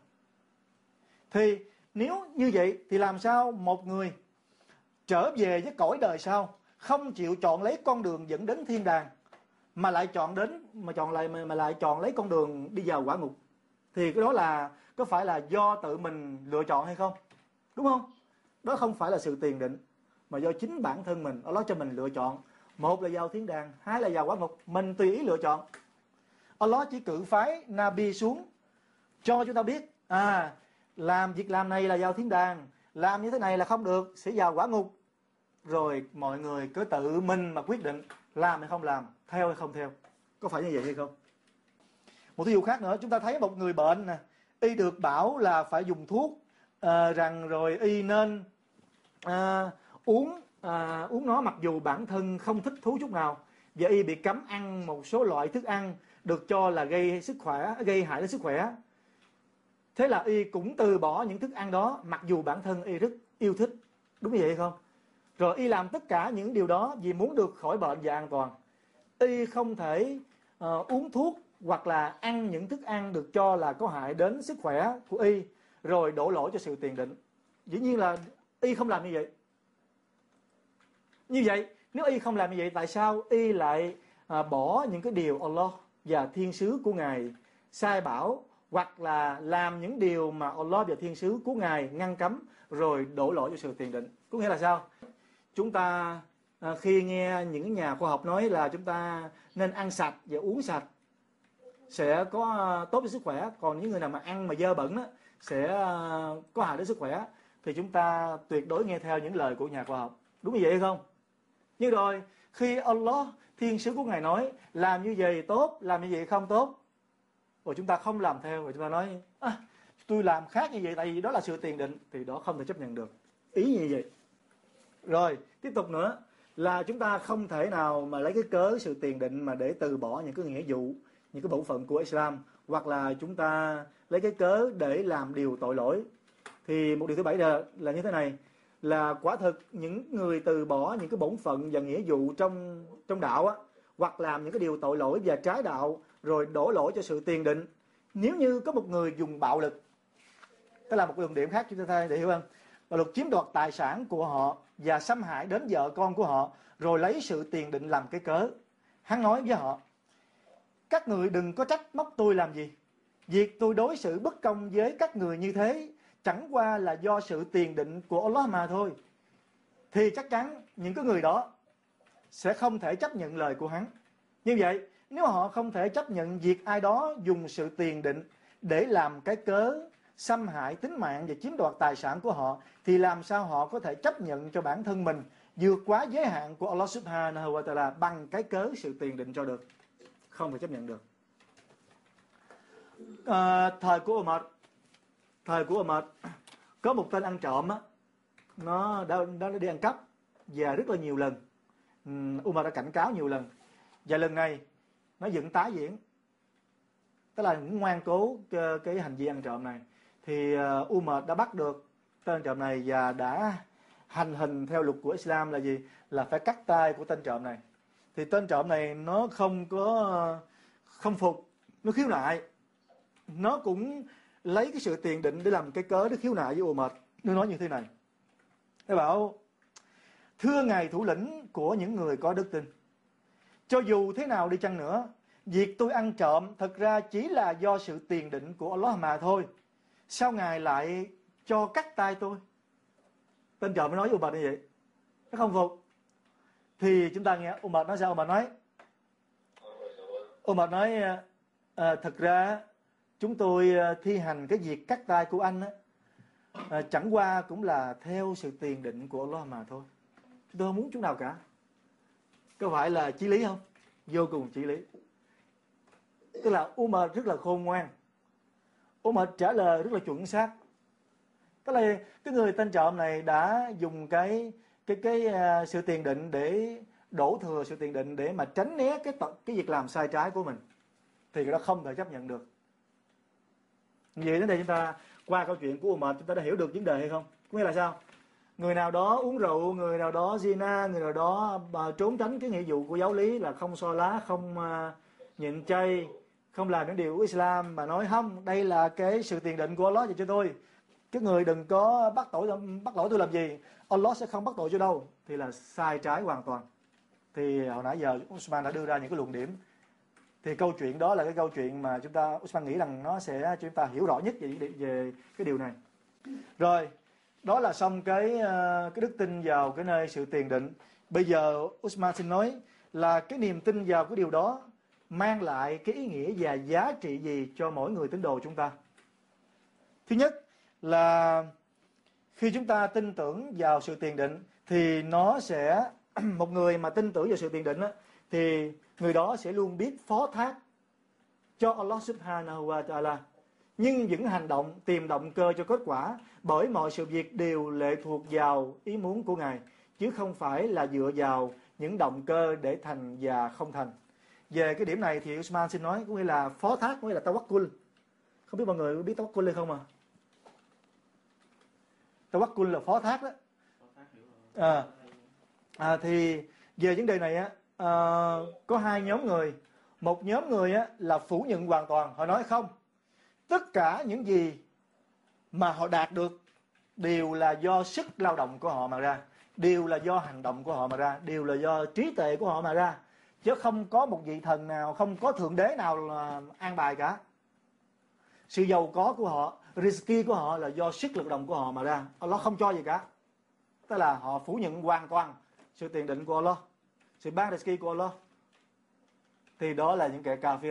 Thì nếu như vậy thì làm sao một người trở về với cõi đời sau không chịu chọn lấy con đường dẫn đến thiên đàng, mà lại chọn đến mà chọn lại mà, mà lại chọn lấy con đường đi vào quả ngục? Thì cái đó là có phải là do tự mình lựa chọn hay không? Đúng không? Đó không phải là sự tiền định, mà do chính bản thân mình, Allah cho mình lựa chọn. Một là vào thiên đàng, hai là vào quả ngục, mình tùy ý lựa chọn. Allah chỉ cử phái Nabi xuống cho chúng ta biết, à, làm việc làm này là vào thiên đàng, làm như thế này là không được, sẽ vào quả ngục. Rồi mọi người cứ tự mình mà quyết định làm hay không làm, theo hay không theo. Có phải như vậy hay không? Một thí dụ khác nữa, chúng ta thấy một người bệnh nè, y được bảo là phải dùng thuốc, à, rằng rồi y nên à, uống à, uống nó mặc dù bản thân không thích thú chút nào, và y bị cấm ăn một số loại thức ăn được cho là gây sức khỏe, gây hại đến sức khỏe. Thế là y cũng từ bỏ những thức ăn đó, mặc dù bản thân y rất yêu thích. Đúng như vậy hay không? Rồi y làm tất cả những điều đó vì muốn được khỏi bệnh và an toàn. Y không thể uh, uống thuốc hoặc là ăn những thức ăn được cho là có hại đến sức khỏe của y, rồi đổ lỗi cho sự tiền định. Dĩ nhiên là y không làm như vậy. Như vậy, nếu y không làm như vậy, tại sao y lại uh, bỏ những cái điều Allah và thiên sứ của Ngài sai bảo, hoặc là làm những điều mà Allah và thiên sứ của Ngài ngăn cấm, rồi đổ lỗi cho sự tiền định? Có nghĩa là sao? Chúng ta à, khi nghe những nhà khoa học nói là chúng ta nên ăn sạch và uống sạch sẽ có à, tốt cho sức khỏe, còn những người nào mà ăn mà dơ bẩn đó, sẽ à, có hại đến sức khỏe, thì chúng ta tuyệt đối nghe theo những lời của nhà khoa học. Đúng như vậy hay không? Nhưng rồi khi Allah, thiên sứ của Ngài nói làm như vậy tốt, làm như vậy không tốt, rồi chúng ta không làm theo, rồi chúng ta nói à, tôi làm khác như vậy tại vì đó là sự tiền định, thì đó không thể chấp nhận được. Ý như vậy. Rồi tiếp tục nữa là chúng ta không thể nào mà lấy cái cớ sự tiền định mà để từ bỏ những cái nghĩa vụ, những cái bổn phận của Islam, hoặc là chúng ta lấy cái cớ để làm điều tội lỗi. Thì một điều thứ bảy là, là như thế này, là quả thực những người từ bỏ những cái bổn phận và nghĩa vụ trong trong đạo á, hoặc làm những cái điều tội lỗi và trái đạo, rồi đổ lỗi cho sự tiền định. Nếu như có một người dùng bạo lực, đó là một cái luận điểm khác chúng ta để hiểu không? Bạo lực chiếm đoạt tài sản của họ và xâm hại đến vợ con của họ, rồi lấy sự tiền định làm cái cớ. Hắn nói với họ, các người đừng có trách móc tôi làm gì. Việc tôi đối xử bất công với các người như thế chẳng qua là do sự tiền định của Allah mà thôi. Thì chắc chắn những cái người đó sẽ không thể chấp nhận lời của hắn. Như vậy, nếu họ không thể chấp nhận việc ai đó dùng sự tiền định để làm cái cớ xâm hại tính mạng và chiếm đoạt tài sản của họ, thì làm sao họ có thể chấp nhận cho bản thân mình vượt quá giới hạn của Allah Subhanahu wa Ta'ala bằng cái cớ sự tiền định cho được? Không thể chấp nhận được. À, thời của Umar, thời của Umar có một tên ăn trộm á, nó đã, đã đi ăn cắp và rất là nhiều lần. um, Umar đã cảnh cáo nhiều lần, và lần này nó dựng tái diễn, tức là những ngoan cố cái, cái hành vi ăn trộm này. Thì uh, Umar đã bắt được tên trộm này và đã hành hình theo luật của Islam là gì? Là phải cắt tay của tên trộm này. Thì tên trộm này nó không có không phục, nó khiếu nại. Nó cũng lấy cái sự tiền định để làm cái cớ để khiếu nại với Umar. Nó nói như thế này: Ngài bảo: thưa ngài thủ lĩnh của những người có đức tin, cho dù thế nào đi chăng nữa, việc tôi ăn trộm thật ra chỉ là do sự tiền định của Allah mà thôi. Sao ngài lại cho cắt tay tôi? Tên trộm mới nói với Umar như vậy. Nó không phục. Thì chúng ta nghe Umar nói sao? Umar nói Umar nói à, thật ra chúng tôi thi hành cái việc cắt tay của anh á, à, chẳng qua cũng là theo sự tiền định của Allah mà thôi. Tôi không muốn chút nào cả. Có phải là chí lý không? Vô cùng chí lý. Tức là Umar rất là khôn ngoan. Umar trả lời rất là chuẩn xác. Tức là cái người tên trộm này đã dùng cái cái cái uh, sự tiền định để đổ thừa sự tiền định để mà tránh né cái cái việc làm sai trái của mình, thì cái đó không thể chấp nhận được. Vậy đến đây chúng ta qua câu chuyện của Umar chúng ta đã hiểu được vấn đề hay không? Có nghĩa là sao? Người nào đó uống rượu, người nào đó zina, người nào đó mà trốn tránh cái nghĩa vụ của giáo lý là không so lá, không uh, nhịn chay, không làm những điều của Islam, mà nói không, đây là cái sự tiền định của Allah cho tôi. Cái người đừng có bắt tội bắt lỗi tôi làm gì, Allah sẽ không bắt tội cho đâu, thì là sai trái hoàn toàn. Thì hồi nãy giờ Usman đã đưa ra những cái luận điểm. Thì câu chuyện đó là cái câu chuyện mà chúng ta Usman nghĩ rằng nó sẽ cho chúng ta hiểu rõ nhất về, về cái điều này. Rồi, đó là xong cái cái đức tin vào cái nơi sự tiền định. Bây giờ Usman xin nói là cái niềm tin vào cái điều đó mang lại cái ý nghĩa và giá trị gì cho mỗi người tín đồ chúng ta. Thứ nhất là khi chúng ta tin tưởng vào sự tiền định thì nó sẽ một người mà tin tưởng vào sự tiền định á, thì người đó sẽ luôn biết phó thác cho Allah Subhanahu wa Ta'ala. Nhưng những hành động tìm động cơ cho kết quả, bởi mọi sự việc đều lệ thuộc vào ý muốn của Ngài, chứ không phải là dựa vào những động cơ để thành và không thành. Về cái điểm này thì Usman xin nói, có nghĩa là phó thác, có nghĩa là tawakkul. Không biết mọi người có biết tawakkul hay không à? Tawakkul là phó thác đó. À, à, thì về vấn đề này á, à, có hai nhóm người. Một nhóm người á, là phủ nhận hoàn toàn. Họ nói không, tất cả những gì mà họ đạt được đều là do sức lao động của họ mà ra, đều là do hành động của họ mà ra, đều là do trí tuệ của họ mà ra, chứ không có một vị thần nào, không có thượng đế nào là an bài cả. Sự giàu có của họ, rizki của họ là do sức lực động của họ mà ra. Allah không cho gì cả. Tức là họ phủ nhận hoàn toàn sự tiền định của Allah, sự ban rizki của Allah. Thì đó là những kẻ kafir.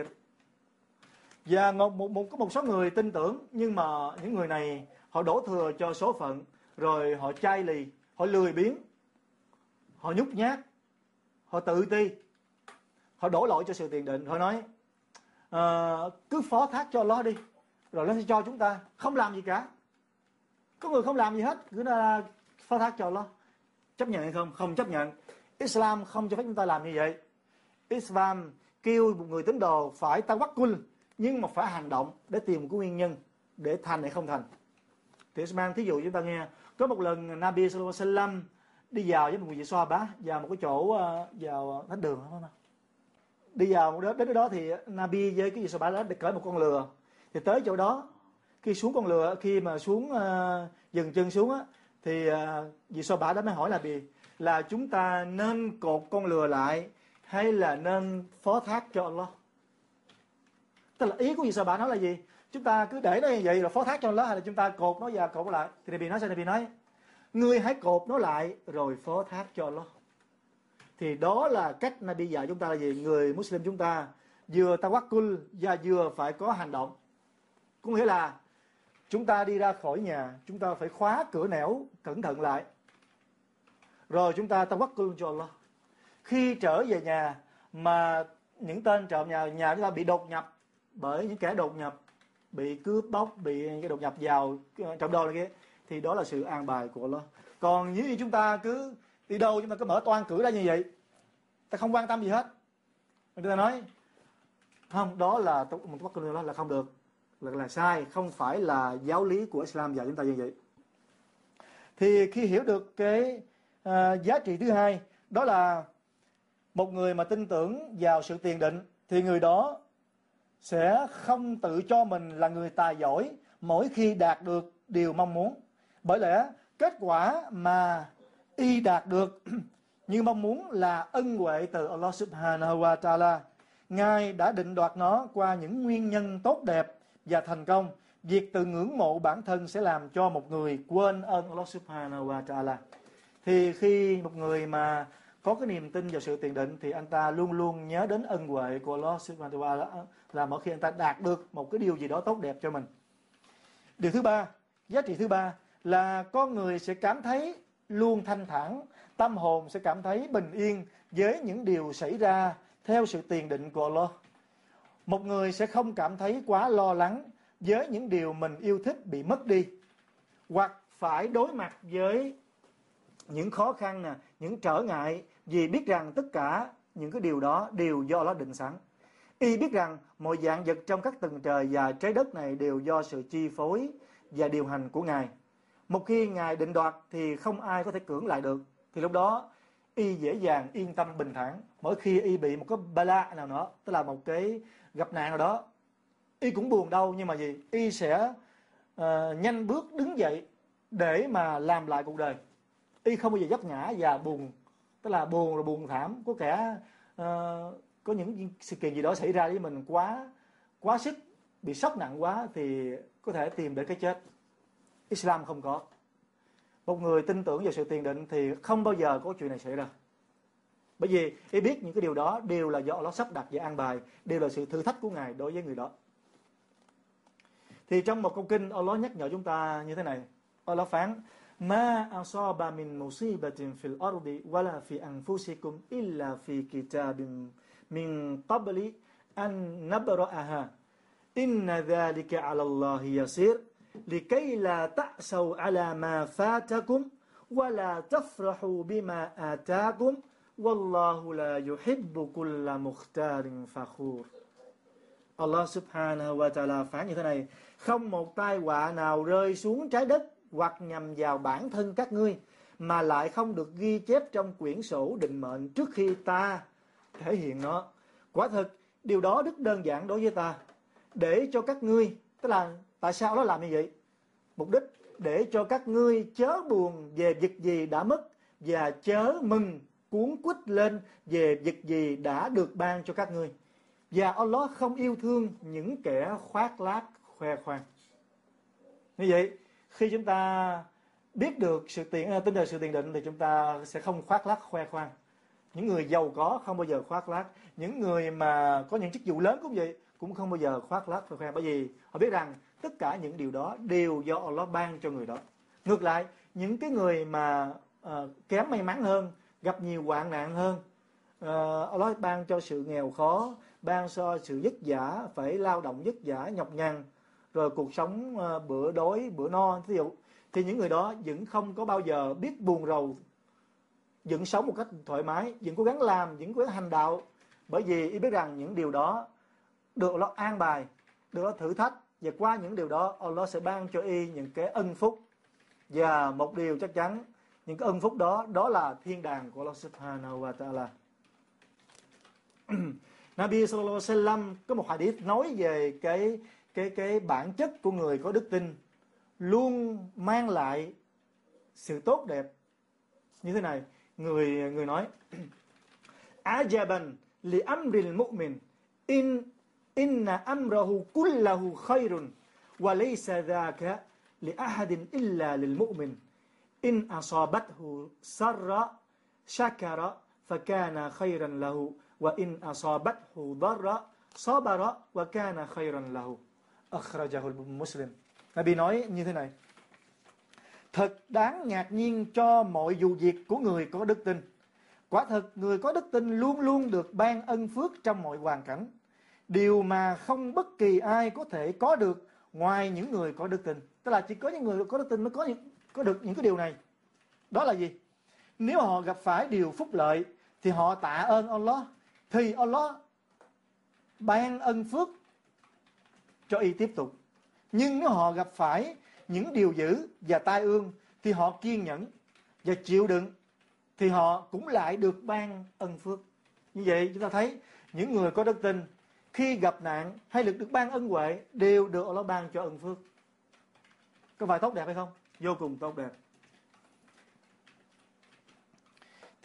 Và một, một, một, có một số người tin tưởng, nhưng mà những người này họ đổ thừa cho số phận, rồi họ chai lì, họ lười biếng, họ nhút nhát, họ tự ti, họ đổ lỗi cho sự tiền định. Họ nói uh, cứ phó thác cho Allah đi, rồi nó sẽ cho chúng ta, không làm gì cả. Có người không làm gì hết, cứ là phó thác cho Allah. Chấp nhận hay không? Không chấp nhận. Islam không cho phép chúng ta làm như vậy. Islam kêu một người tín đồ phải tawakkul, nhưng mà phải hành động để tìm một cái nguyên nhân để thành hay không thành. Thì Islam thí dụ chúng ta nghe, có một lần Nabi sallallahu alaihi wasallam đi vào với một vị Sahaba vào một cái chỗ vào thánh đường, không không? Đi vào đến đến đó thì Nabi với cái vị Sahaba đó để cởi một con lừa. Thì tới chỗ đó, khi xuống con lừa, khi mà xuống uh, dừng chân xuống á, thì uh, vị Sahaba đó mới hỏi là gì? Là chúng ta nên cột con lừa lại hay là nên phó thác cho Allah? Tức là ý của vị Sahaba nói là gì? Chúng ta cứ để nó như vậy rồi phó thác cho Allah, hay là chúng ta cột nó và cột nó lại? Thì Nabi nói sao? Nabi nói, ngươi hãy cột nó lại rồi phó thác cho Allah. Thì đó là cách Nabi dạy chúng ta là gì? Người Muslim chúng ta vừa tawakkul và vừa phải có hành động. Có nghĩa là chúng ta đi ra khỏi nhà, chúng ta phải khóa cửa nẻo cẩn thận lại, rồi chúng ta tawakkul cho Allah. Khi trở về nhà mà những tên trộm nhà nhà chúng ta bị đột nhập bởi những kẻ đột nhập, bị cướp bóc, bị cái đột nhập vào trộm đồ này kia, thì đó là sự an bài của Allah. Còn nếu như chúng ta cứ đi đâu chúng ta cứ mở toan cửa ra như vậy, ta không quan tâm gì hết, người ta nói không, đó là một tawakkul đó là không được, là, là sai, không phải là giáo lý của Islam dạy chúng ta như vậy. Thì khi hiểu được cái uh, giá trị thứ hai, đó là một người mà tin tưởng vào sự tiền định thì người đó sẽ không tự cho mình là người tài giỏi mỗi khi đạt được điều mong muốn. Bởi lẽ Kết quả mà y đạt được như mong muốn là ân huệ từ Allah subhanahu wa ta'ala. Ngài đã định đoạt nó qua những nguyên nhân tốt đẹp và thành công. Việc từ ngưỡng mộ bản thân sẽ làm cho một người quên ơn Allah subhanahu wa ta'ala. Thì khi một người mà có cái niềm tin vào sự tiền định thì anh ta luôn luôn nhớ đến ân huệ của Allah subhanahu wa ta'ala, là mỗi khi anh ta đạt được một cái điều gì đó tốt đẹp cho mình. Điều thứ ba, giá trị thứ ba là con người sẽ cảm thấy luôn thanh thản, tâm hồn sẽ cảm thấy bình yên với những điều xảy ra theo sự tiền định của Allah. Một người sẽ không cảm thấy quá lo lắng với những điều mình yêu thích bị mất đi, hoặc phải đối mặt với những khó khăn, nè, những trở ngại, vì biết rằng tất cả những cái điều đó đều do Allah định sẵn. Y biết rằng mọi dạng vật trong các tầng trời và trái đất này đều do sự chi phối và điều hành của Ngài. Một khi Ngài định đoạt thì không ai có thể cưỡng lại được. Thì lúc đó y dễ dàng yên tâm bình thản. Mỗi khi y bị một cái bala nào đó, tức là một cái gặp nạn nào đó, y cũng buồn đâu, nhưng mà gì? Y sẽ uh, nhanh bước đứng dậy để mà làm lại cuộc đời. Y không bao giờ vấp ngã và buồn, tức là buồn rồi buồn thảm. Có kẻ uh, có những sự kiện gì đó xảy ra với mình quá quá sức, bị sốc nặng quá thì có thể tìm đến cái chết. Islam không có. Một người tin tưởng vào sự tiền định thì không bao giờ có chuyện này xảy ra. Bởi vì y biết những cái điều đó đều là do Allah sắp đặt và an bài, đều là sự thử thách của Ngài đối với người đó. Thì trong một câu kinh, Allah nhắc nhở chúng ta như thế này. Allah phán: Ma asaba min musibatin fil ardi wala fi anfusikum illa fi kitabin min qabli an nabra'aha. Inna dhalika 'ala Allahi yasir. لكي لا تأسوا على ما فاتكم ولا تفرحوا بما آتاكم والله لا يحب كل مختار فخور. Allah subhanahu wa ta'ala phán như thế này: không một tai họa nào rơi xuống trái đất hoặc nhằm vào bản thân các ngươi mà lại không được ghi chép trong quyển sổ định mệnh trước khi ta thể hiện nó. Quả thực điều đó rất đơn giản đối với ta, để cho các ngươi, tức là tại sao nó làm như vậy? Mục đích để cho các ngươi chớ buồn về việc gì đã mất và chớ mừng cuống quýt lên về việc gì đã được ban cho các ngươi. Và Allah không yêu thương những kẻ khoác lác khoe khoang. Như vậy, khi chúng ta biết được sự tiền tin vào sự tiền định thì chúng ta sẽ không khoác lác khoe khoang. Những người giàu có không bao giờ khoác lác, những người mà có những chức vụ lớn cũng vậy, cũng không bao giờ khoác lác khoe khoang, bởi vì họ biết rằng tất cả những điều đó đều do Allah ban cho người đó. Ngược lại, những cái người mà uh, kém may mắn hơn, gặp nhiều hoạn nạn hơn, uh, Allah ban cho sự nghèo khó, ban cho sự vất vả, phải lao động vất vả nhọc nhằn, rồi cuộc sống uh, bữa đói bữa no, ví dụ, thì những người đó vẫn không có bao giờ biết buồn rầu, vẫn sống một cách thoải mái, vẫn cố gắng làm, vẫn cố gắng hành đạo, bởi vì y biết rằng những điều đó được Allah an bài, được Allah thử thách, và qua những điều đó Allah sẽ ban cho y những cái ân phúc. Và một điều chắc chắn, những cái ân phúc đó đó là thiên đàng của Allah subhanahu wa ta'ala. Nabi sallallahu alaihi wasallam có một hadith nói về cái cái cái bản chất của người có đức tin luôn mang lại sự tốt đẹp như thế này. Người người nói: Ajaban li amril mu'min in inna amrahu kullahu khairun wa laysa dhaka li ahadin illa lil mu'min in asabathu sarra shakara fakana khairan lahu wa in asabathu darra sabara wa kana khairan lahu. Akhrajahu Muslim. Nabi nói như thế này: thật đáng ngạc nhiên cho mọi vụ việc của người có đức tin. Quả thật người có đức tin luôn luôn được ban ân phước trong mọi hoàn cảnh, điều mà không bất kỳ ai có thể có được ngoài những người có đức tin. Tức là chỉ có những người có đức tin mới có những, có được những cái điều này. Đó là gì? Nếu họ gặp phải điều phúc lợi thì họ tạ ơn Allah, thì Allah ban ân phước cho y tiếp tục. Nhưng nếu họ gặp phải những điều dữ và tai ương thì họ kiên nhẫn và chịu đựng, thì họ cũng lại được ban ân phước. Như vậy chúng ta thấy những người có đức tin khi gặp nạn hay được được ban ân huệ đều được Allah ban cho ân phước. Có phải tốt đẹp hay không? Vô cùng tốt đẹp.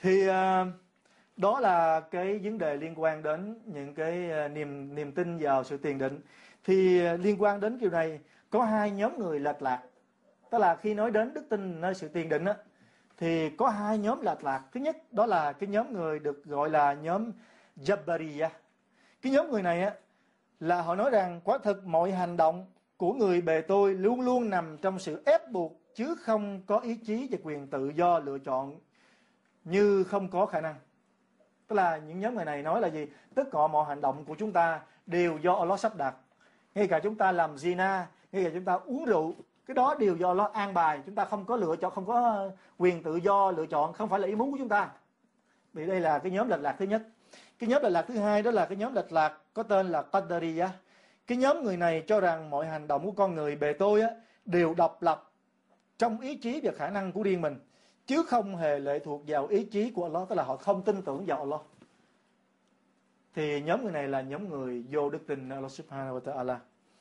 Thì uh, đó là cái vấn đề liên quan đến những cái uh, niềm niềm tin vào sự tiền định. Thì uh, liên quan đến kiểu này có hai nhóm người lệch lạc. Tức là khi nói đến đức tin nơi sự tiền định á, thì có hai nhóm lệch lạc. Thứ nhất đó là cái nhóm người được gọi là nhóm Jabariyah. Cái nhóm người này á là họ nói rằng quả thực mọi hành động của người bề tôi luôn luôn nằm trong sự ép buộc, chứ không có ý chí và quyền tự do lựa chọn như không có khả năng. Tức là những nhóm người này nói là gì? Tất cả mọi hành động của chúng ta đều do Allah sắp đặt. Ngay cả chúng ta làm zina, ngay cả chúng ta uống rượu, cái đó đều do Allah an bài. Chúng ta không có lựa chọn, không có quyền tự do lựa chọn, không phải là ý muốn của chúng ta. Vì đây là cái nhóm lệch lạc thứ nhất. Cái nhóm lệch lạc thứ hai đó là cái nhóm lệch lạc có tên là Qadariyah. Cái nhóm người này cho rằng mọi hành động của con người bề tôi á, đều độc lập trong ý chí và khả năng của riêng mình, chứ không hề lệ thuộc vào ý chí của Allah. Tức là họ không tin tưởng vào Allah. Thì nhóm người này là nhóm người vô đức tin Allah subhanahu wa ta'ala.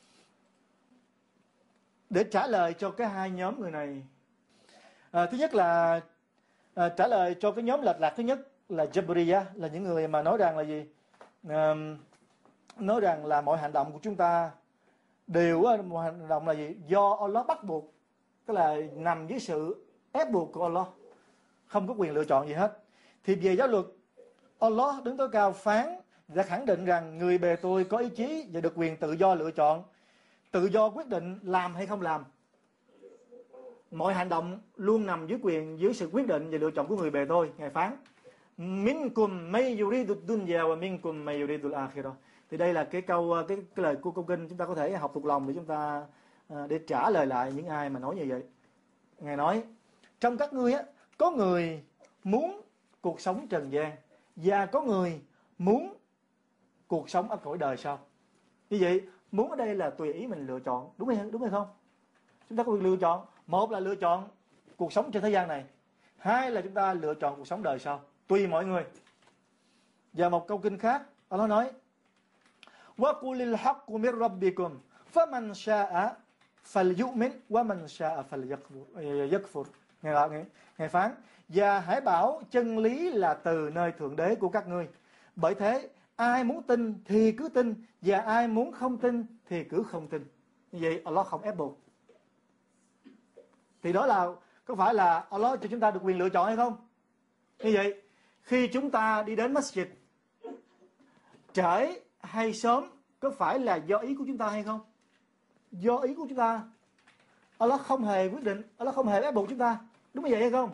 Để trả lời cho cái hai nhóm người này, à, thứ nhất là à, trả lời cho cái nhóm lệch lạc thứ nhất là Jabariyah, là những người mà nói rằng là gì? À, nói rằng là mọi hành động của chúng ta đều, mọi hành động là gì? Do Allah bắt buộc, tức là nằm dưới sự ép buộc của Allah, không có quyền lựa chọn gì hết. Thì về giáo luật, Allah đứng tối cao phán đã khẳng định rằng người bề tôi có ý chí và được quyền tự do lựa chọn, tự do quyết định làm hay không làm. Mọi hành động luôn nằm dưới quyền, dưới sự quyết định và lựa chọn của người bề tôi. Ngài phán minkum may yuridu dunya wa minkum may yuridu al-akhirah. Thì đây là cái câu cái, cái lời của câu kinh, chúng ta có thể học thuộc lòng để chúng ta để trả lời lại những ai mà nói như vậy. Ngài nói trong các ngươi á, có người muốn cuộc sống trần gian và có người muốn cuộc sống ở cõi đời sau. Như vậy muốn ở đây là tùy ý mình lựa chọn, đúng hay đúng hay không? Chúng ta có quyền lựa chọn. Một là lựa chọn cuộc sống trên thế gian này, hai là chúng ta lựa chọn cuộc sống đời sau, tùy mọi người. Và một câu kinh khác, Allah nói wa qulil haqqu min rabbikum faman sha'a falyu'min wa man sha'a falyakfur. Ngài, ngài, ngài phán và hãy bảo chân lý là từ nơi thượng đế của các ngươi, bởi thế ai muốn tin thì cứ tin, và ai muốn không tin thì cứ không tin. Như vậy Allah không ép buộc. Thì đó là, có phải là Allah cho chúng ta được quyền lựa chọn hay không? Như vậy khi chúng ta đi đến masjid, trễ hay sớm, có phải là do ý của chúng ta hay không? Do ý của chúng ta. Allah không hề quyết định, Allah không hề ép buộc chúng ta. Đúng như vậy hay không?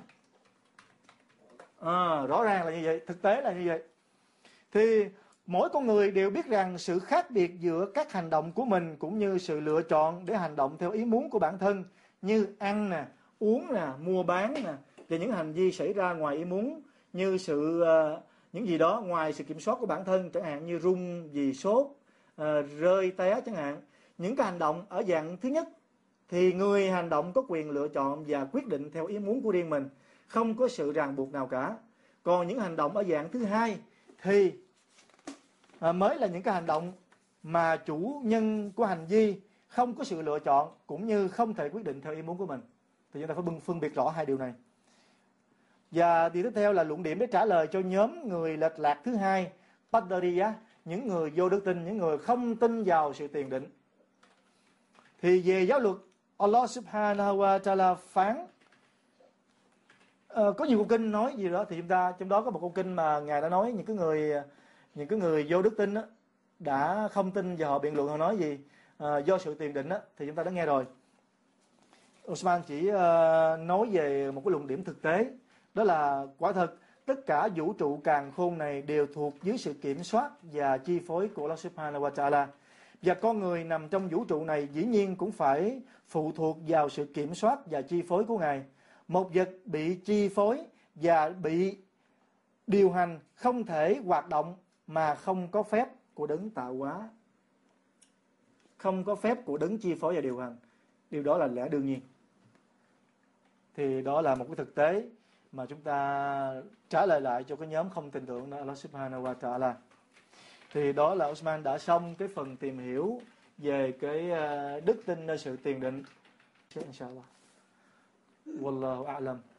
À, rõ ràng là như vậy, thực tế là như vậy. Thì mỗi con người đều biết rằng sự khác biệt giữa các hành động của mình cũng như sự lựa chọn để hành động theo ý muốn của bản thân, như ăn nè, uống nè, mua bán nè, và những hành vi xảy ra ngoài ý muốn, như sự uh, những gì đó ngoài sự kiểm soát của bản thân, chẳng hạn như run vì sốt, uh, rơi té chẳng hạn. Những cái hành động ở dạng thứ nhất thì người hành động có quyền lựa chọn và quyết định theo ý muốn của riêng mình, không có sự ràng buộc nào cả. Còn những hành động ở dạng thứ hai thì à, mới là những cái hành động mà chủ nhân của hành vi không có sự lựa chọn, cũng như không thể quyết định theo ý muốn của mình. Thì chúng ta phải phân biệt rõ hai điều này. Và điều tiếp theo là luận điểm để trả lời cho nhóm người lệch lạc thứ hai, Qadariyah, những người vô đức tin, những người không tin vào sự tiền định. Thì về giáo luật, Allah subhanahu wa ta'ala phán, uh, có nhiều câu kinh nói gì đó, thì chúng ta trong đó có một câu kinh mà Ngài đã nói những cái người những cái người vô đức tin đó, đã không tin và họ biện luận, họ nói gì uh, do sự tiền định đó, thì chúng ta đã nghe rồi. Osman chỉ uh, nói về một cái luận điểm thực tế, đó là quả thật tất cả vũ trụ càn khôn này đều thuộc dưới sự kiểm soát và chi phối của Allah subhanahu wa ta'ala. Và con người nằm trong vũ trụ này dĩ nhiên cũng phải phụ thuộc vào sự kiểm soát và chi phối của Ngài. Một vật bị chi phối và bị điều hành không thể hoạt động mà không có phép của đấng tạo hóa, không có phép của đấng chi phối và điều hành. Điều đó là lẽ đương nhiên. Thì đó là một cái thực tế mà chúng ta trả lời lại cho cái nhóm không tin tưởng Allah subhanahu wa ta'ala. Thì đó là Osman đã xong cái phần tìm hiểu về cái đức tin nơi sự tiền định. Inshallah. Wallahu a'lam.